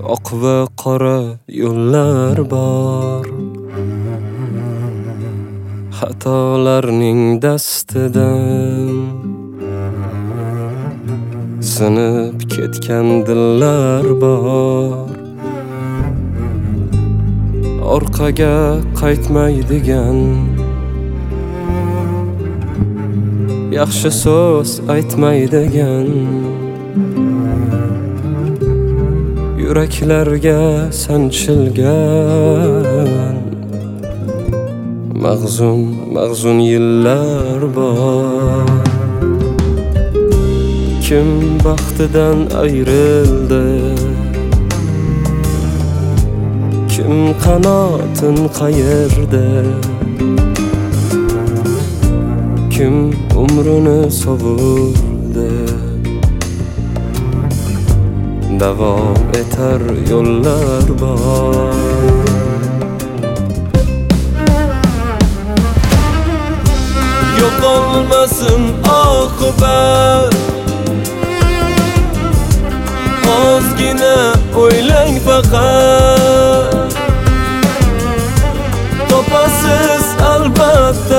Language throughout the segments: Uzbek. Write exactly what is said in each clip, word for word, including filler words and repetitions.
Oq va qora yo'llar bor, xatolarning dastidan sinib ketgan dillar bor. Orqaga qaytmaydigan yaxshi so'z aytmaydigan yuraklarga sanchilgan mag'zun mag'zun yillar bor. Kim baxtidan ayrildi, kim qanotin qayerda, kim umrini sovurdi. Davom etar yo'llar bor. Yo'qolmasin oqibat, ozgina o'ylang faqat. Topasiz albatta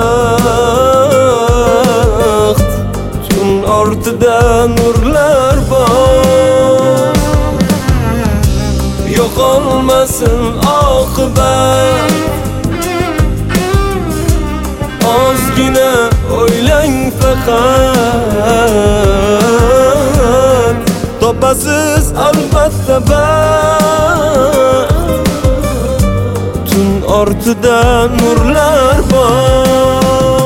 baxt, tun ortida nurlar bor. Yo'qolmasin oqibat, ozgina o'ylang faqat. Topasiz albatta baxt, tun ortida nurlar bor.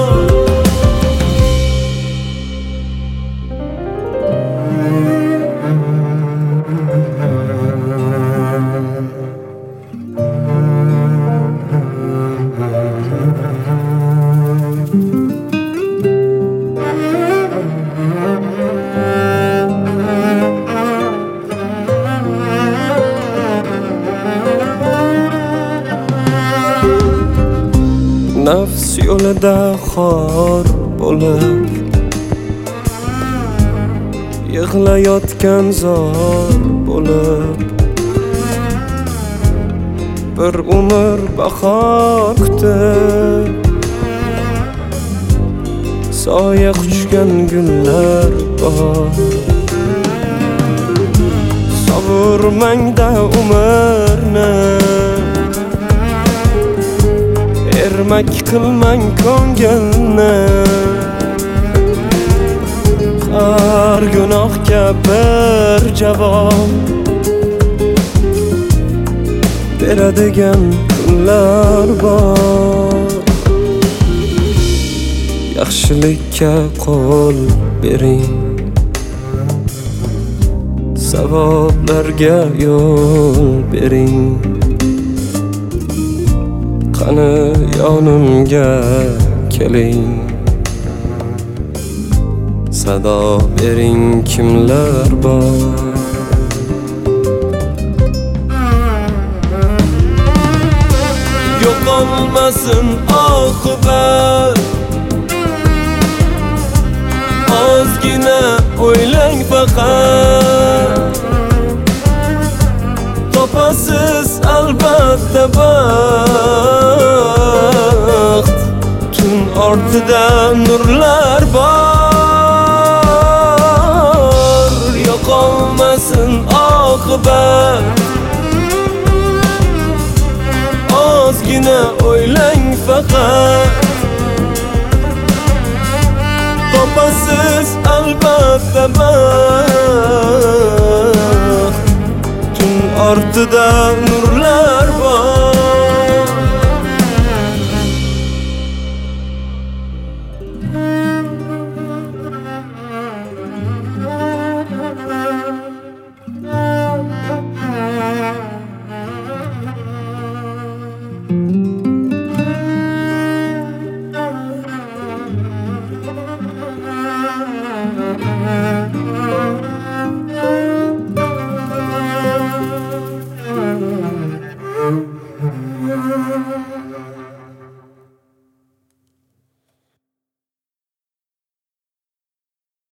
Nafs yo'lida xor bo'lib yig'layotgan zor bo'lib, bir umr bahor kutib soya quchgan gullar bor. Sovurmangda umrni, ermak qilmang ko'ngilni. Har gunohga bir javob beradigan kunlar bor. Yaxshilikka qo'l bering, savoblarga yo'l bering. Qani yonimga keling, sado bering kimlar bor. Yo'qolmasin oqibat, ozgina o'ylang faqat. Topasiz albatta baxt, tun ortida nurlar bor. Yo'qolmasin oqibat, ozgina o'ylang faqat. Topasiz albatta baxt, tun ortida nurlar bor. Thank you.